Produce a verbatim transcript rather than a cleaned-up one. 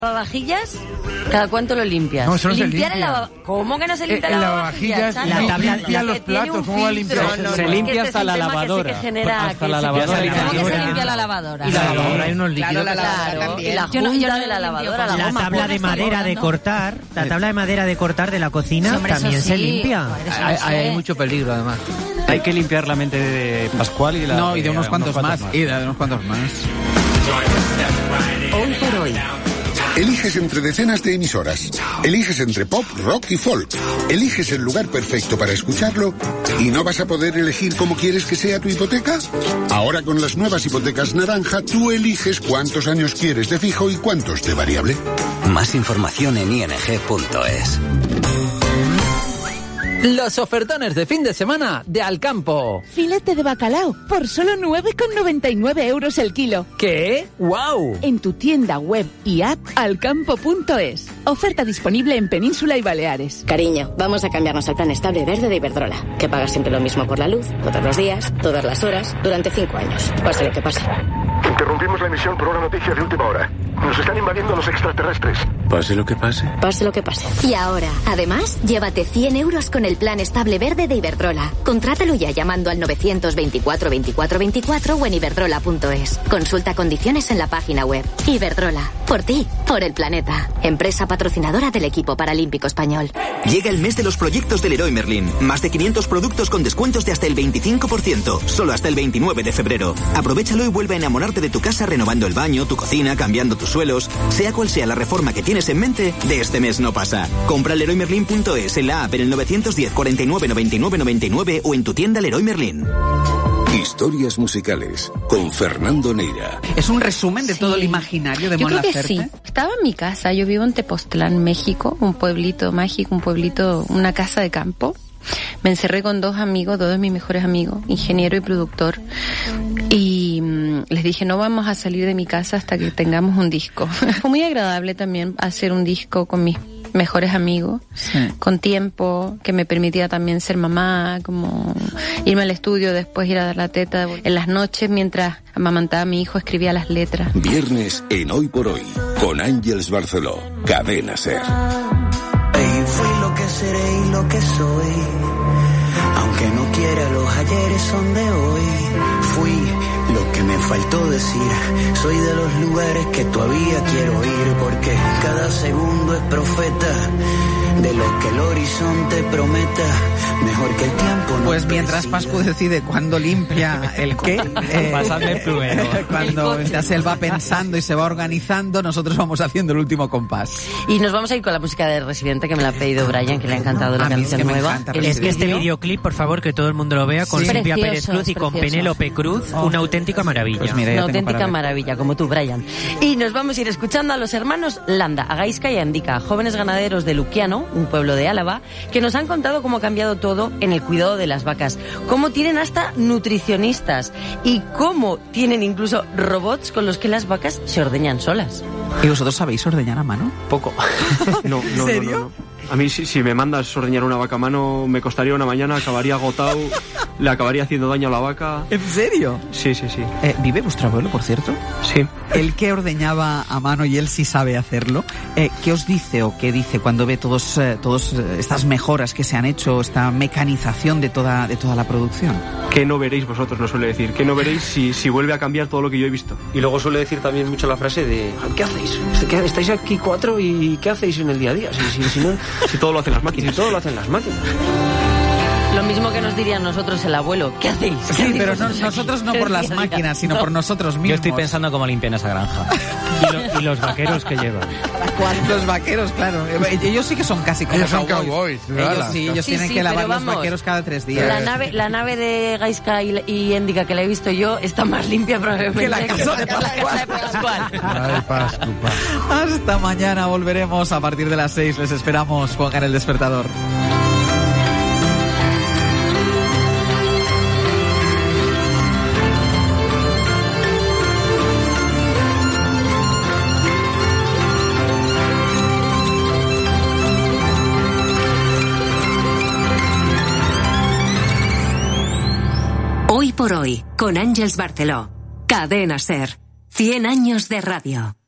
¿Lavavajillas? ¿Cada cuánto lo limpias? No, eso no se Limpiar limpia. el lava... ¿Cómo que no se limpia El el lavavajillas lavavajillas? la tabla- limpia los platos, ¿cómo va a limpiar? No, no, Se no, limpia es que hasta este es la un tema que lavadora. sí que genera- Hasta que la sí- lavadora. ¿Cómo Y la que se lavadora. limpia la lavadora? Y la lavadora, hay unos Claro, líquidos. la lavadora Claro, también. y la Yo no- junta yo no de la lo lavadora, la limpio goma. La tabla de está madera de borrando. cortar, la tabla de madera de cortar de la cocina Sí, hombre, eso también se sí. limpia. Joder, eso Hay, lo hay sé. mucho peligro, además. Hay que limpiar la mente de Pascual y la No, y de unos cuantos más. más. Y de unos cuantos más. Hoy por hoy. Eliges entre decenas de emisoras. Eliges entre pop, rock y folk. Eliges el lugar perfecto para escucharlo y no vas a poder elegir cómo quieres que sea tu hipoteca. Ahora con las nuevas hipotecas naranja, tú eliges cuántos años quieres de fijo y cuántos de variable. Más información en i n g punto es. Los ofertones de fin de semana de Alcampo. Filete de bacalao por solo nueve con noventa y nueve euros el kilo. ¿Qué? ¡Wow! En tu tienda web y app alcampo punto es. Oferta disponible en Península y Baleares. Cariño, vamos a cambiarnos al plan estable verde de Iberdrola, que paga siempre lo mismo por la luz, todos los días, todas las horas, durante cinco años. Pase lo que pase. Interrumpimos la emisión por una noticia de última hora. Nos están invadiendo los extraterrestres. Pase lo que pase. Pase lo que pase. Y ahora, además, llévate cien euros con el plan estable verde de Iberdrola. Contrátalo ya llamando al novecientos veinticuatro veinticuatro veinticuatro o en iberdrola punto es. Consulta condiciones en la página web. Iberdrola. Por ti, por el planeta. Empresa patrocinadora del equipo paralímpico español. Llega el mes de los proyectos del Leroy Merlin. Más de quinientos productos con descuentos de hasta el veinticinco por ciento. Solo hasta el veintinueve de febrero. Aprovechalo y vuelve a enamorarte de tu casa renovando el baño, tu cocina, cambiando tus suelos. Sea cual sea la reforma que tienes en mente, de este mes no pasa. Compra leroy merlin punto es en la app en el novecientos diez cuarenta y nueve noventa y nueve noventa y nueve o en tu tienda Leroy Merlin. Historias musicales con Fernando Neira. Es un resumen de Sí. todo el imaginario de Yo Mon creo que Laferte. sí. Estaba en mi casa. Yo vivo en Tepoztlán, México, un pueblito mágico, un pueblito, una casa de campo. Me encerré con dos amigos, dos de mis mejores amigos, ingeniero y productor, y mmm, les dije, no vamos a salir de mi casa hasta que tengamos un disco. Fue muy agradable también hacer un disco con mis mejores amigos, Sí. con tiempo, que me permitía también ser mamá, como irme al estudio, después ir a dar la teta. En las noches, mientras amamantaba a mi hijo, escribía las letras. Viernes en Hoy por Hoy con Ángeles Barceló. Cadena Ser. Y fui lo que seré y lo que soy. Aunque no quiera, los ayeres son de hoy. Fui lo que me faltó decir. Soy de los lugares que todavía quiero ir. Porque cada segundo es profeta de lo que el horizonte prometa. Mejor que el tiempo no Pues mientras presida. Pascu decide cuándo limpia el qué, eh, Pasadme el plumero. cuando ya se va pensando y se va organizando, nosotros vamos haciendo el último compás. Y nos vamos a ir con la música de Residente, que me la ha pedido Brian, que le ha encantado la A mí es canción que me nueva. encanta El Es que este vídeo- videoclip, por favor, que todo el mundo lo vea, con Sí. Silvia Precioso, Pérez Cruz y es con precioso. Penélope Cruz, Oh. una auténtica maravilla. Pues mira, ya Una tengo auténtica para ver. maravilla, como tú, Brian. Y nos vamos a ir escuchando a los hermanos Landa, a Gaisca y a Andica, jóvenes ganaderos de Luquiano, un pueblo de Álava, que nos han contado cómo ha cambiado todo en el cuidado de las vacas, cómo tienen hasta nutricionistas y cómo tienen incluso robots con los que las vacas se ordeñan solas. ¿Y vosotros sabéis ordeñar a mano? Poco. No, no, serio? no, no, no. A mí si, si me mandas ordeñar una vaca a mano me costaría una mañana, acabaría agotado, le acabaría haciendo daño a la vaca. ¿En serio? Sí, sí, sí. Eh, ¿Vive vuestro abuelo, por cierto? Sí. Él que ordeñaba a mano y él sí sabe hacerlo, eh, ¿qué os dice o qué dice cuando ve todos, eh, todos eh, estas mejoras que se han hecho, esta mecanización de toda, de toda la producción? ¿Qué no veréis vosotros? Nos suele decir. ¿Qué no veréis si, si vuelve a cambiar todo lo que yo he visto? Y luego suele decir también mucho la frase de ¿qué hacéis? ¿Qué- ¿Estáis aquí cuatro y qué hacéis en el día a día? Si, si, si, no, Si todo lo hacen las máquinas. si todo lo hacen las máquinas. Lo mismo que nos dirían nosotros el abuelo. ¿Qué hacéis? ¿Qué Sí, hacéis pero no- vosotros aquí? nosotros no por las Día a día. máquinas, sino No. por nosotros mismos. Yo estoy pensando cómo limpian esa granja. Y, lo- y los vaqueros que llevan. Los vaqueros, claro. Eh, Ellos sí que son casi como Ellos son cowboys, Ellos ¿verdad? sí, ellos Sí, tienen sí, que lavar pero los vamos, vaqueros cada tres días. La nave, la nave de Gaisca y, y Endica que la he visto yo está más limpia probablemente Que la casa de que la casa de Pascual. Ay, Pascu, Pascu. Hasta mañana volveremos a partir de las seis. Les esperamos. Pongan el despertador. Hoy por hoy, con Ángeles Barceló. Cadena Ser. cien años de radio.